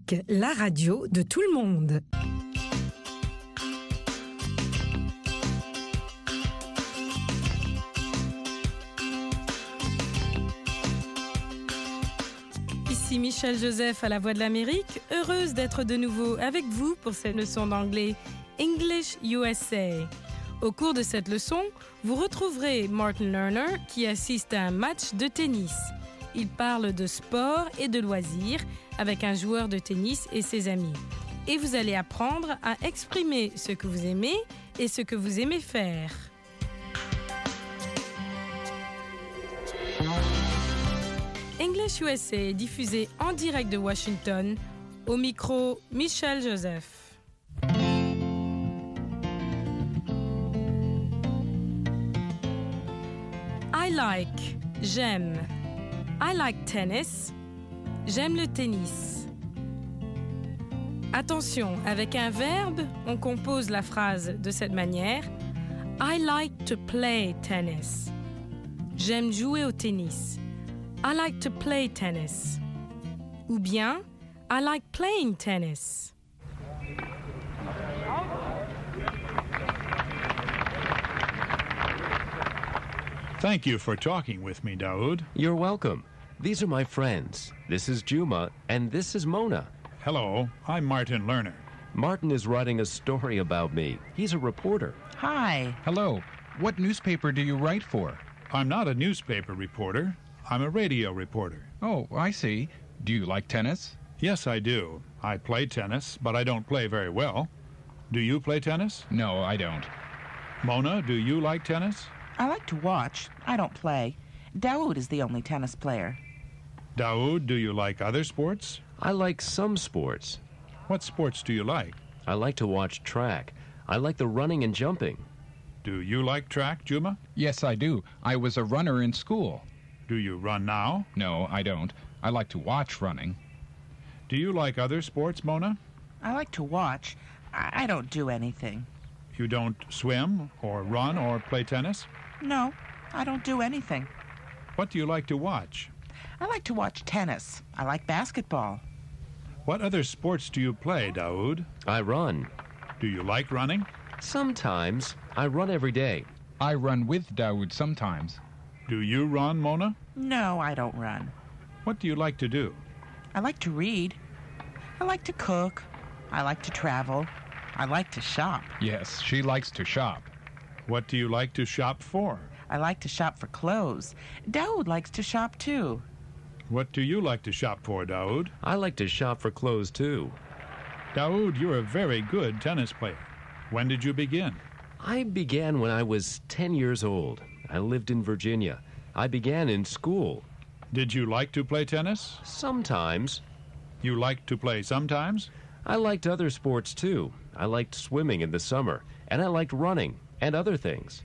Musique, la radio de tout le monde. Ici Michel Joseph à la Voix de l'Amérique, heureuse d'être de nouveau avec vous pour cette leçon d'anglais English USA. Au cours de cette leçon, vous retrouverez Martin Lerner qui assiste à un match de tennis. Il parle de sport et de loisirs avec un joueur de tennis et ses amis. Et vous allez apprendre à exprimer ce que vous aimez et ce que vous aimez faire. English USA est diffusé en direct de Washington. Au micro, Michel Joseph. I like, j'aime. I like tennis. J'aime le tennis. Attention, avec un verbe, on compose la phrase de cette manière. I like to play tennis. J'aime jouer au tennis. I like to play tennis. Ou bien, I like playing tennis. Thank you for talking with me, Daoud. You're welcome. These are my friends. This is Juma, and this is Mona. Hello, I'm Martin Lerner. Martin is writing a story about me. He's a reporter. Hi. Hello. What newspaper do you write for? I'm not a newspaper reporter. I'm a radio reporter. Oh, I see. Do you like tennis? Yes, I do. I play tennis, but I don't play very well. Do you play tennis? No, I don't. Mona, do you like tennis? I like to watch. I don't play. Daoud is the only tennis player. Daoud, do you like other sports? I like some sports. What sports do you like? I like to watch track. I like the running and jumping. Do you like track, Juma? Yes, I do. I was a runner in school. Do you run now? No, I don't. I like to watch running. Do you like other sports, Mona? I like to watch. I don't do anything. You don't swim or run or play tennis? No, I don't do anything. What do you like to watch? I like to watch tennis. I like basketball. What other sports do you play, Daoud? I run. Do you like running? Sometimes. I run every day. I run with Daoud sometimes. Do you run, Mona? No, I don't run. What do you like to do? I like to read. I like to cook. I like to travel. I like to shop. Yes, she likes to shop. What do you like to shop for? I like to shop for clothes. Daoud likes to shop too. What do you like to shop for, Daoud? I like to shop for clothes too. Daoud, you're a very good tennis player. When did you begin? I began when I was 10 years old. I lived in Virginia. I began in school. Did you like to play tennis? Sometimes. You liked to play sometimes? I liked other sports too. I liked swimming in the summer, and I liked running and other things.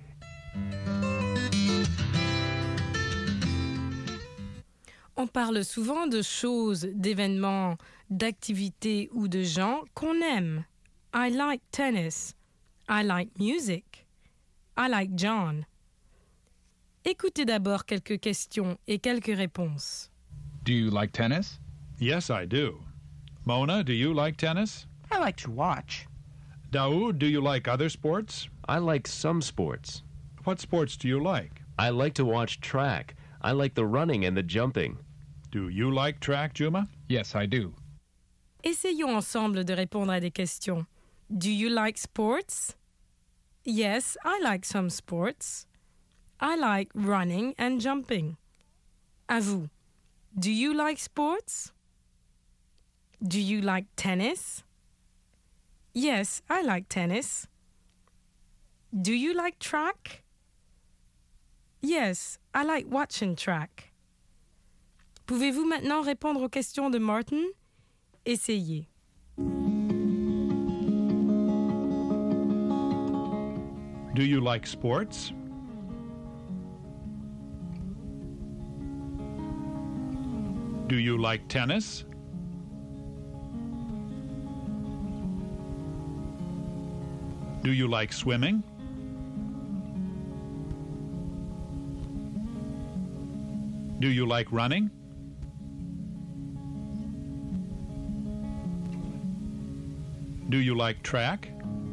On parle souvent de choses, d'événements, d'activités ou de gens qu'on aime. I like tennis. I like music. I like John. Écoutez d'abord quelques questions et quelques réponses. Do you like tennis? Yes, I do. Mona, do you like tennis? I like to watch. Daoud, do you like other sports? I like some sports. What sports do you like? I like to watch track. I like the running and the jumping. Do you like track, Juma? Yes, I do. Essayons ensemble de répondre à des questions. Do you like sports? Yes, I like some sports. I like running and jumping. À vous. Do you like sports? Do you like tennis? Yes, I like tennis. Do you like track? Yes, I like watching track. Pouvez-vous maintenant répondre aux questions de Martin? Essayez. Do you like sports? Do you like tennis? Do you like swimming? Do you like running? Do you like track?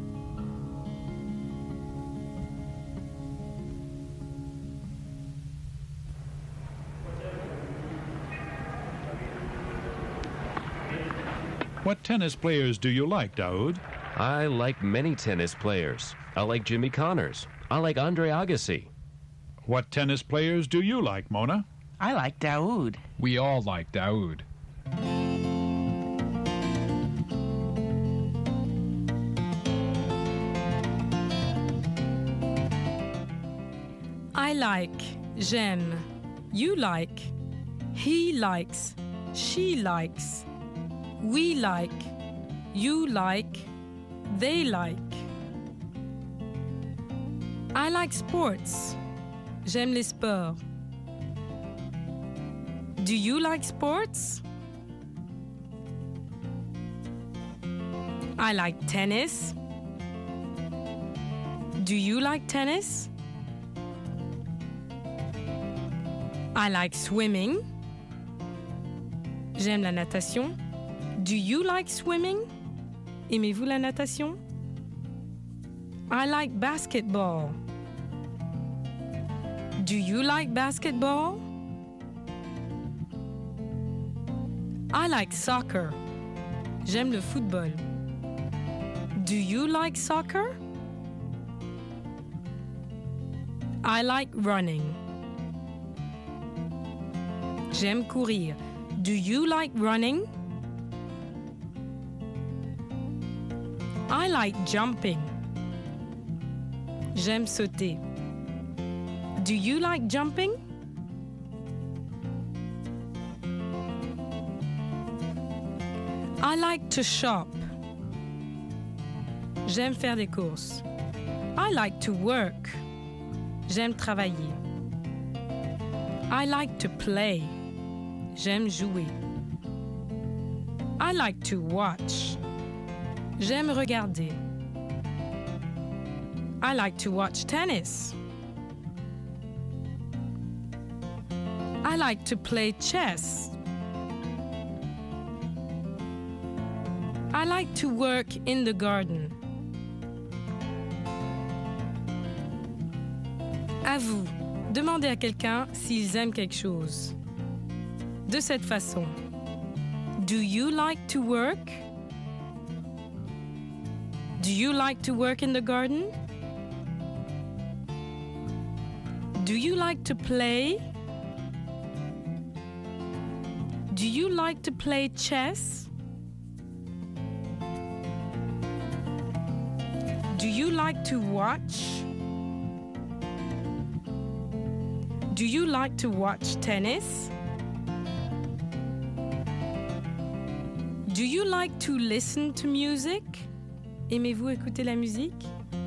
What tennis players do you like, Daoud? I like many tennis players. I like Jimmy Connors. I like Andre Agassi. What tennis players do you like, Mona? I like Daoud. We all like Daoud. I like, j'aime. You like. He likes. She likes. We like. You like. They like. I like sports. J'aime les sports. Do you like sports? I like tennis. Do you like tennis? I like swimming. J'aime la natation. Do you like swimming? Aimez-vous la natation? I like basketball. Do you like basketball? I like soccer. J'aime le football. Do you like soccer? I like running. J'aime courir. Do you like running? I like jumping. J'aime sauter. Do you like jumping? I like to shop. J'aime faire des courses. I like to work. J'aime travailler. I like to play. J'aime jouer. I like to watch. J'aime regarder. I like to watch tennis. I like to play chess. I like to work in the garden. À vous, demandez à quelqu'un s'ils aiment quelque chose. De cette façon. Do you like to work? Do you like to work in the garden? Do you like to play? Do you like to play chess? Do you like to watch? Do you like to watch tennis? Do you like to listen to music? Aimez-vous écouter la musique?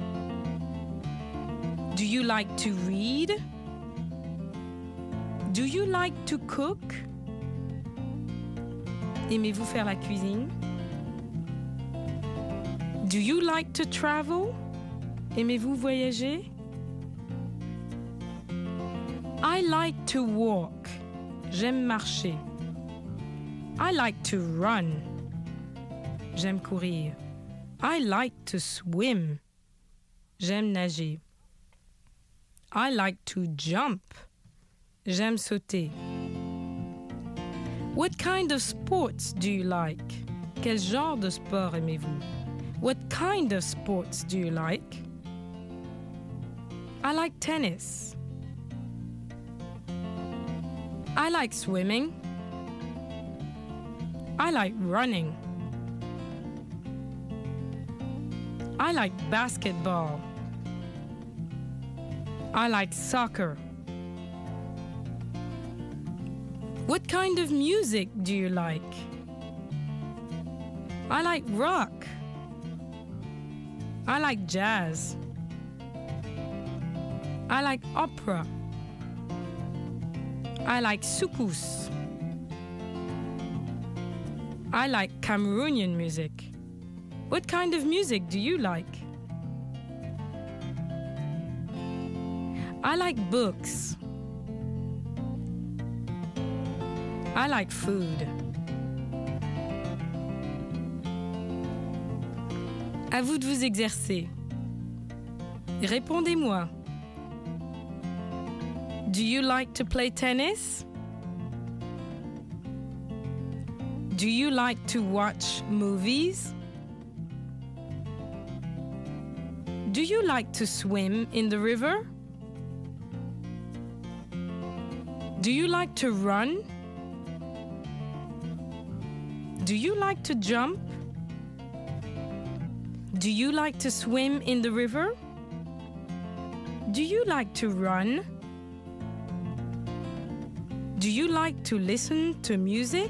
Do you like to read? Do you like to cook? Aimez-vous faire la cuisine? Do you like to travel? Aimez-vous voyager? I like to walk. J'aime marcher. I like to run. J'aime courir. I like to swim. J'aime nager. I like to jump. J'aime sauter. What kind of sports do you like? Quel genre de sport aimez-vous? What kind of sports do you like? I like tennis. I like swimming. I like running. I like basketball. I like soccer. What kind of music do you like? I like rock. I like jazz. I like opera. I like soukous. I like Cameroonian music. What kind of music do you like? I like books. I like food. À vous de vous exercer. Répondez-moi. Do you like to play tennis? Do you like to watch movies? Do you like to swim in the river? Do you like to run? Do you like to jump? Do you like to swim in the river? Do you like to run? Do you like to listen to music?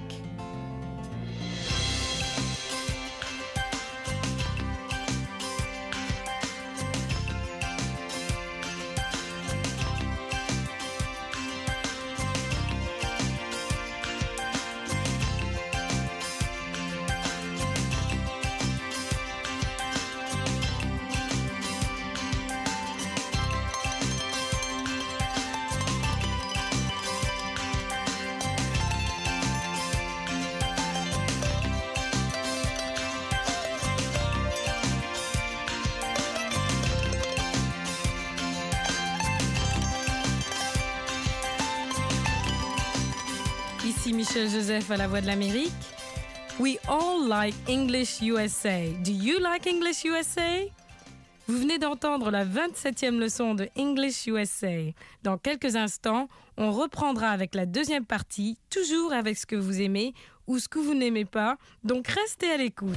Ici Michel Joseph à la Voix de l'Amérique. We all like English USA. Do you like English USA? Vous venez d'entendre la 27e leçon de English USA. Dans quelques instants, on reprendra avec la deuxième partie, toujours avec ce que vous aimez ou ce que vous n'aimez pas. Donc restez à l'écoute.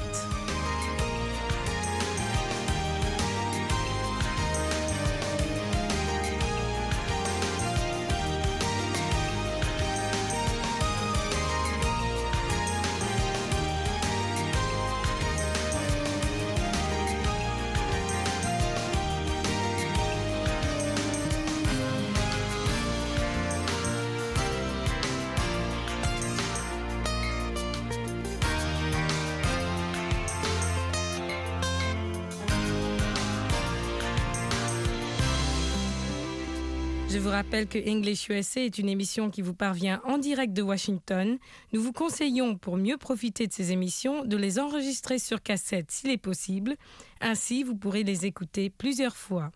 Je vous rappelle que English USA est une émission qui vous parvient en direct de Washington. Nous vous conseillons, pour mieux profiter de ces émissions, de les enregistrer sur cassette s'il est possible. Ainsi, vous pourrez les écouter plusieurs fois.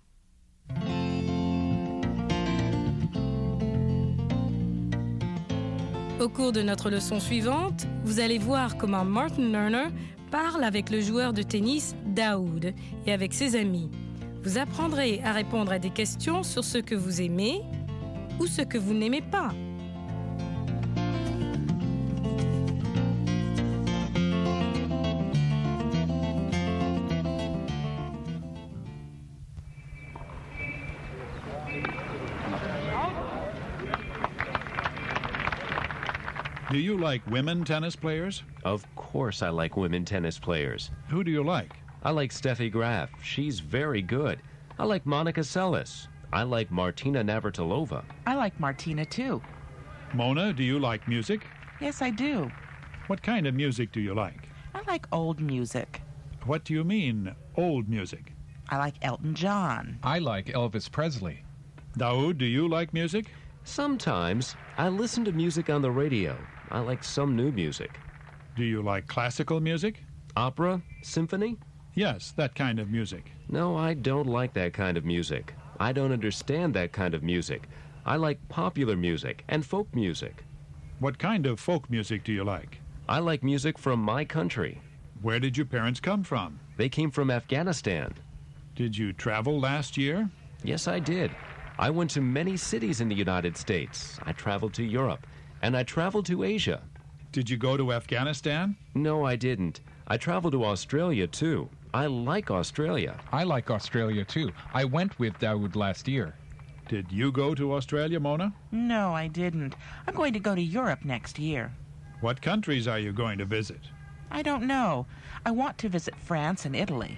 Au cours de notre leçon suivante, vous allez voir comment Martin Lerner parle avec le joueur de tennis Daoud et avec ses amis. Vous apprendrez à répondre à des questions sur ce que vous aimez ou ce que vous n'aimez pas. Do you like women tennis players? Of course I like women tennis players. Who do you like? I like Steffi Graf. She's very good. I like Monica Seles. I like Martina Navratilova. I like Martina, too. Mona, do you like music? Yes, I do. What kind of music do you like? I like old music. What do you mean, old music? I like Elton John. I like Elvis Presley. Daoud, do you like music? Sometimes I listen to music on the radio. I like some new music. Do you like classical music? Opera? Symphony? Yes, that kind of music. No, I don't like that kind of music. I don't understand that kind of music. I like popular music and folk music. What kind of folk music do you like? I like music from my country. Where did your parents come from? They came from Afghanistan. Did you travel last year? Yes, I did. I went to many cities in the United States. I traveled to Europe, and I traveled to Asia. Did you go to Afghanistan? No, I didn't. I traveled to Australia, too. I like Australia. I like Australia too. I went with Daoud last year. Did you go to Australia, Mona? No, I didn't. I'm going to go to Europe next year. What countries are you going to visit? I don't know. I want to visit France and Italy.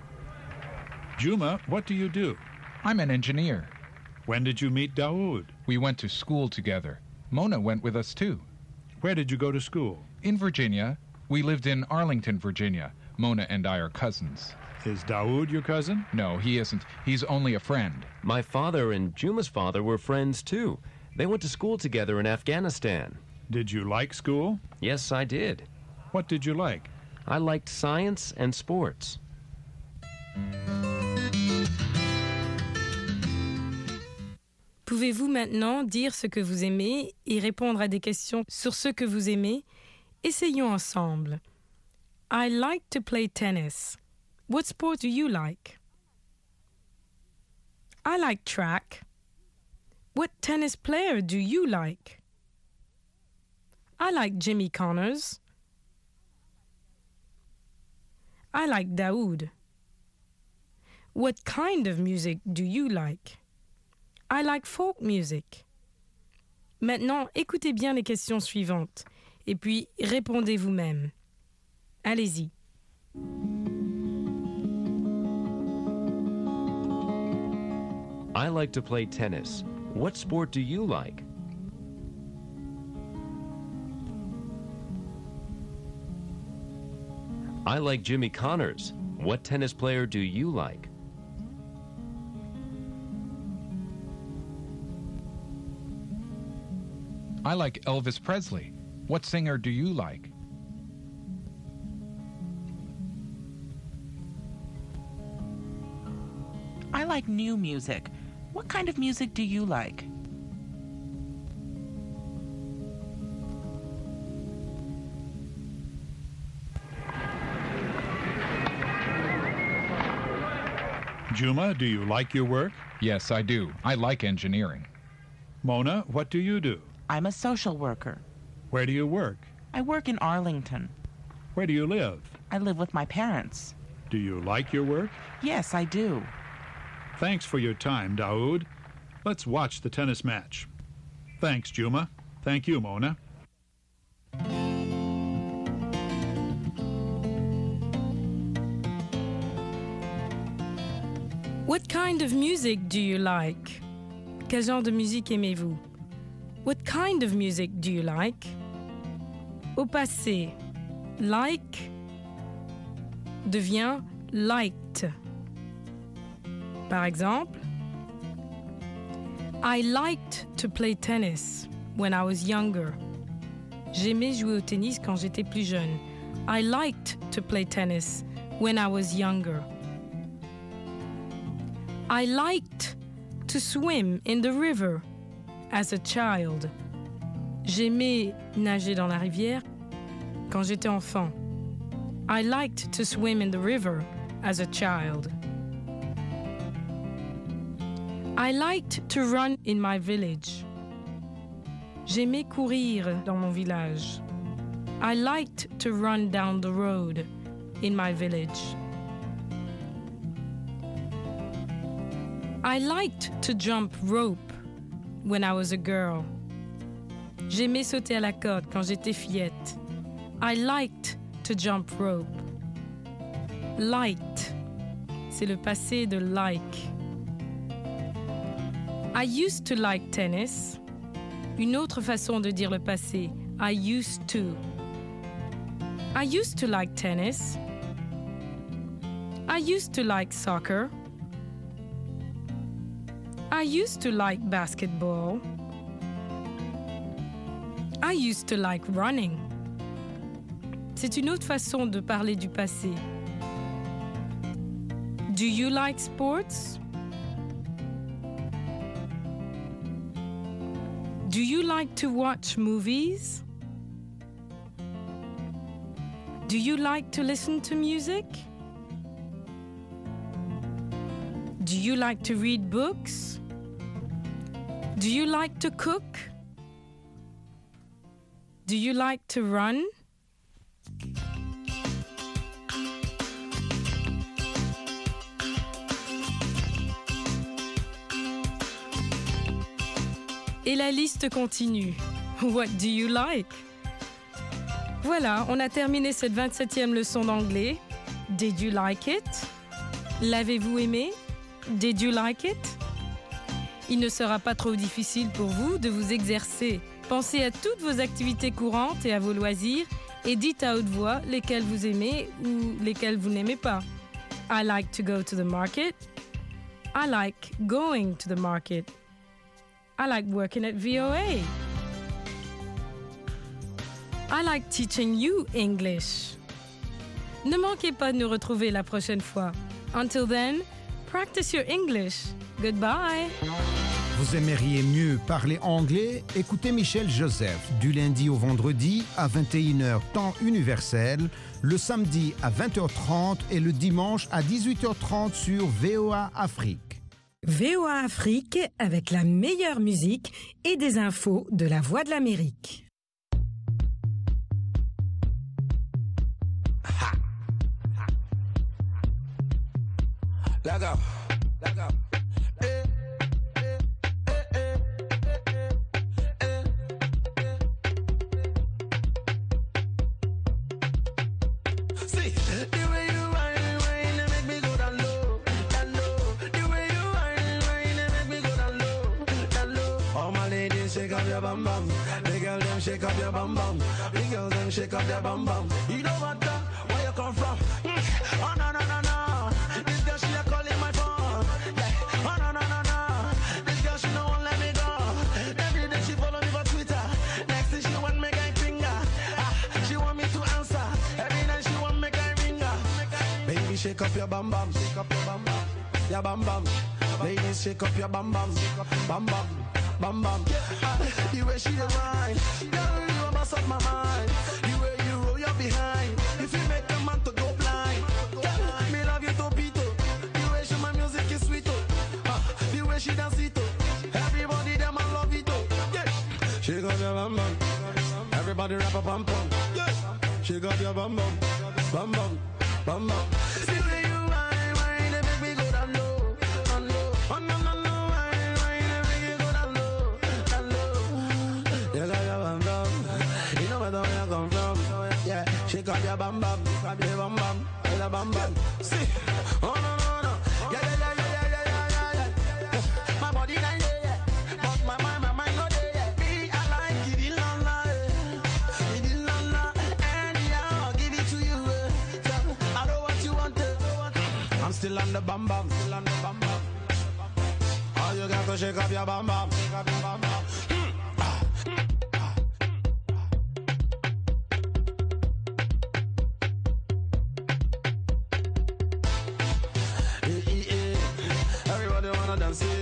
Juma, what do you do? I'm an engineer. When did you meet Daoud? We went to school together. Mona went with us too. Where did you go to school? In Virginia. We lived in Arlington, Virginia. Mona and I are cousins. Is Daoud your cousin? No, he isn't. He's only a friend. My father and Juma's father were friends, too. They went to school together in Afghanistan. Did you like school? Yes, I did. What did you like? I liked science and sports. Pouvez-vous maintenant dire ce que vous aimez et répondre à des questions sur ce que vous aimez? Essayons ensemble. I like to play tennis. What sport do you like? I like track. What tennis player do you like? I like Jimmy Connors. I like Daoud. What kind of music do you like? I like folk music. Maintenant, écoutez bien les questions suivantes et puis répondez vous-même. Allez-y. I like to play tennis. What sport do you like? I like Jimmy Connors. What tennis player do you like? I like Elvis Presley. What singer do you like? I like new music. What kind of music do you like? Juma, do you like your work? Yes, I do. I like engineering. Mona, what do you do? I'm a social worker. Where do you work? I work in Arlington. Where do you live? I live with my parents. Do you like your work? Yes, I do. Thanks for your time, Daoud. Let's watch the tennis match. Thanks, Juma. Thank you, Mona. What kind of music do you like? Quel genre de musique aimez-vous? What kind of music do you like? Au passé, like devient liked. Par exemple, I liked to play tennis when I was younger. J'aimais jouer au tennis quand j'étais plus jeune. I liked to play tennis when I was younger. I liked to swim in the river as a child. J'aimais nager dans la rivière quand j'étais enfant. I liked to swim in the river as a child. I liked to run in my village. J'aimais courir dans mon village. I liked to run down the road in my village. I liked to jump rope when I was a girl. J'aimais sauter à la corde quand j'étais fillette. I liked to jump rope. Liked, c'est le passé de like. I used to like tennis. Une autre façon de dire le passé, I used to. I used to like tennis. I used to like soccer. I used to like basketball. I used to like running. C'est une autre façon de parler du passé. Do you like sports? Do you like to watch movies? Do you like to listen to music? Do you like to read books? Do you like to cook? Do you like to run? Et la liste continue. What do you like? Voilà, on a terminé cette 27e leçon d'anglais. Did you like it? L'avez-vous aimé? Did you like it? Il ne sera pas trop difficile pour vous de vous exercer. Pensez à toutes vos activités courantes et à vos loisirs et dites à haute voix lesquelles vous aimez ou lesquelles vous n'aimez pas. I like to go to the market. I like going to the market. I like working at VOA. I like teaching you English. Ne manquez pas de nous retrouver la prochaine fois. Until then, practice your English. Goodbye. Vous aimeriez mieux parler anglais? Écoutez Michel Joseph du lundi au vendredi à 21h temps universel, le samedi à 20h30 et le dimanche à 18h30 sur VOA Afrique. VOA Afrique avec la meilleure musique et des infos de la Voix de l'Amérique. Let go. Let go. See, the way you whine, make me go down low, down low. The way you whine, make me go down low, down low. All my ladies, shake up your bum bum. The girl them shake up your bum bum. The girls them shake up their bum bum. You know what? Where you come from? Oh no no no no. This girl she a calling my phone. Yeah. Oh no no no no. This girl she no won't let me go. Every day she follow me for Twitter. Next thing she want me guy finger. She want me to answer. Every night she want me guy ringer. Baby shake up your bum bum. Shake up your bum bum. Your bum bum. Ladies shake up your bum bum. Bum bum. Bum bum. The way she whine. Girl you a mess up my mind. The way you roll your behind. If you make a man to go blind. Me love you topito. The way she my music is sweet. The way she dance it. Everybody them I love it. Yeah. She got your bum bum. Everybody rap a bum bum. Yeah. She got your bum bum. Bum bum. Bum bum. See the way you whine, they make me go down low, down low. Oh no no no, whine, they make me go down low, down low. You got your bum bum. You know where you come from. Yeah. She got your bum bum. Your bum bum. Your bum bum. See. Oh no no no. Yeah yeah yeah yeah yeah yeah yeah yeah. My body not yeah yeah, but my mind not there yeah. Me I like it la la, it la la, and yeah I'll give it to you. I know what you want. I'm still on the bum bum, still on the bum bum. All you got to shake up your bum bum, shake up your bum bum. Everybody wanna dance it.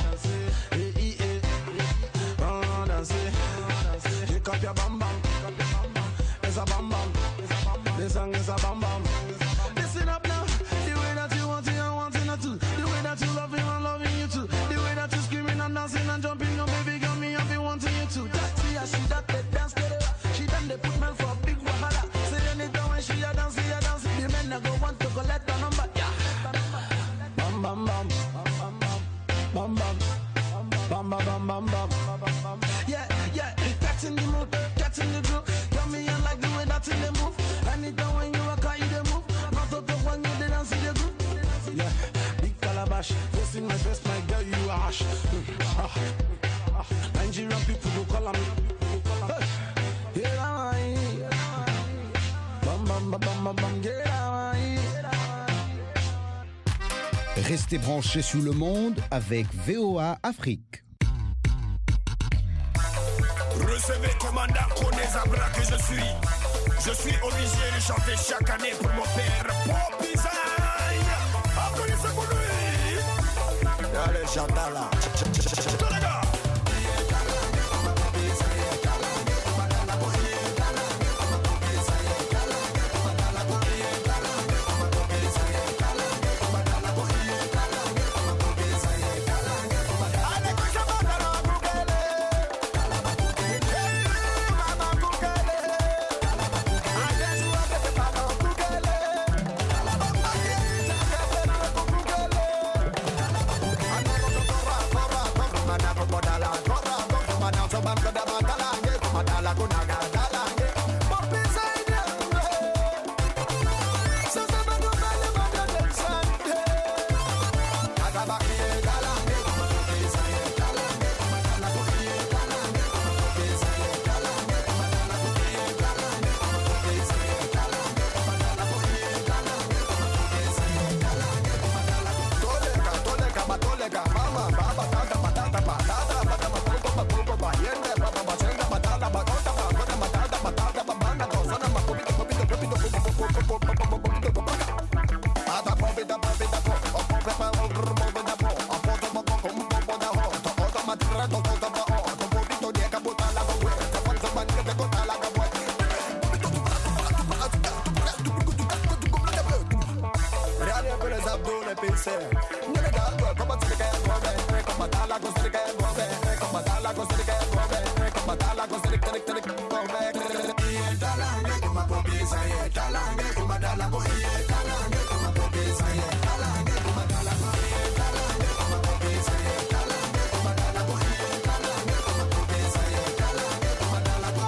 Wanna dance it. Shake up your bum bum. It's a bum bum. This song is a bum bum. Listen up now. The way that you want it, I want it not to. The way that you love him, I'm loving you too. The way that you screaming and dancing and jumping, oh baby girl, me I've been wanting you too. That's see how she that they dance together. She done they put man for a big wahala. Say anytime when she a dance, the men that go want to collect the number. Yeah. Bum bum bum. Bum bum. Bum bum bum bum bum. Yeah, yeah. That's in the mood, that's in the groove. Tell me you like the way that's in the move. Anytime when you walk out, you the move. Not to talk when you the dance in the group. Yeah, big calabash. Face in my face, my girl, you are harsh. Nigerian people go call me. Get away. Bum bum bum bum bum. Get away. Restez branchés sur le monde avec VOA Afrique. Recevez commandant Konezabra que je suis. Je suis obligé de chanter chaque année pour mon père Pop Design. Applaudissez pour lui. Allez, chantez là. Tous les gars. Bora. pise. Nene da go, como te que gobe, como da la cosa de que gobe, como da la cosa de que gobe, como da la cosa de que gobe. Y talange como popisa, y talange como da la go, y talange como popisa, y talange como da la go, y talange como popisa, y talange como da la go, y talange como popisa, y talange como da la go.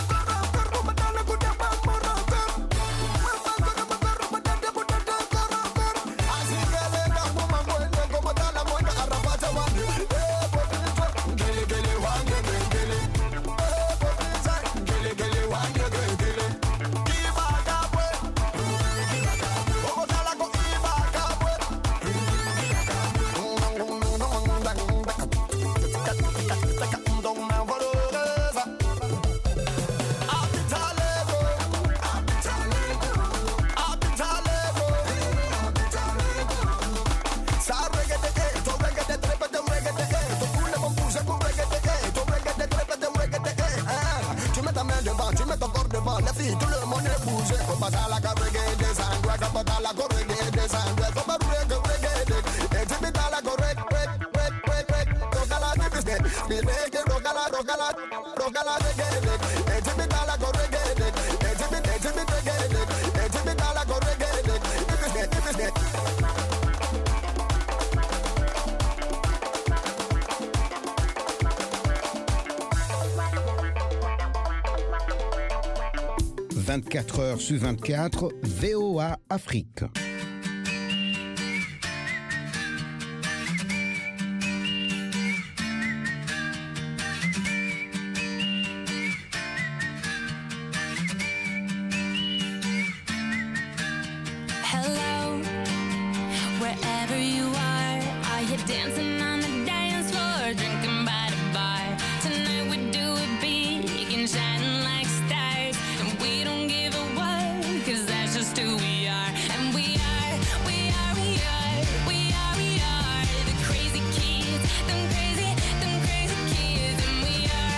Tout le monde est bougé, comme ça la reggae des sangres, comme ça la reggae des sangres, comme reggae, et tu mets dans la correct, rogala de business, rogala, reggae, et tu mets dans la correct, et tu mets dans la correct, business. 24 heures sur 24, VOA Afrique. Hello, wherever you are you dancing on the dance floor, drinking by the bar? Tonight we do it big and shining like stars, and we don't give a what, 'cause that's just who we are. And we are the crazy kids, them crazy kids. And we are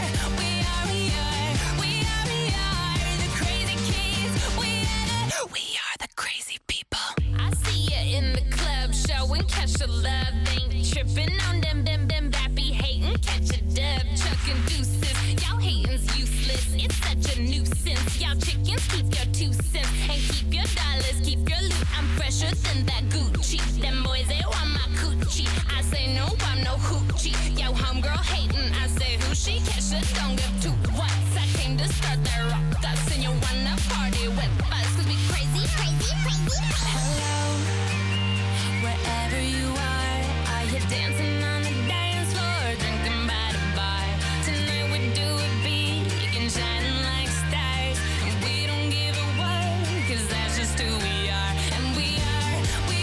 the crazy kids. We are the crazy people. I see you in the club showing catch your love, ain't tripping on them bappy hating, catch a dub, chucking deuces. Y'all hating's useless, it's such a nuisance. Y'all chickens keep your 2 cents and keep your dollars, keep your loot. I'm fresher than that Gucci. Them boys they want my coochie. I say no, I'm no hoochie. Yo, homegirl hating, I say who she? Catch a don't give 2 whats. I came to start that rock us, and you wanna party with us, 'cause we crazy. Hello, wherever you are you dancing on the dance floor, drinking by the bar? Tonight we do it big and shining like stars, and we don't give a what, 'cause that's just who we are. And we are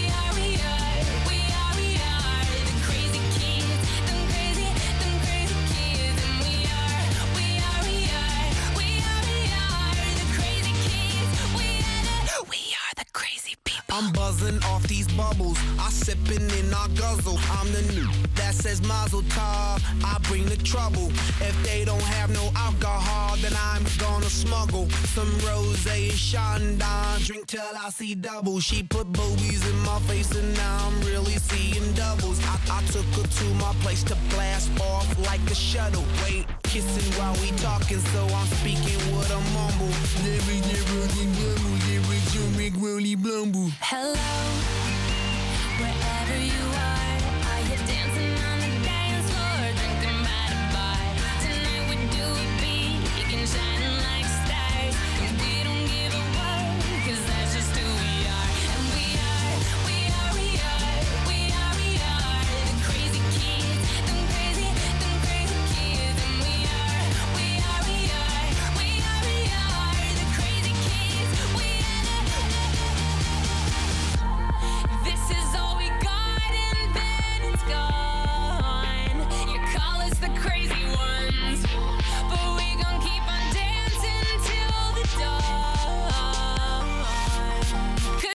the crazy kids, them crazy kids. And we are the crazy kids. We are the crazy people. I'm buzzing off these bubbles, I sipping in I guzzle. I'm the new that says Mazel Tov, I bring the trouble. If they don't have no alcohol, then I'm gonna smuggle some rosé and Chandon, drink till I see double. She put boobies in my face and now I'm really seeing doubles. I took her to my place to blast off like a shuttle. Wait, kissing while we talking, so I'm speaking with a mumble. Hello, wherever you are you dancing on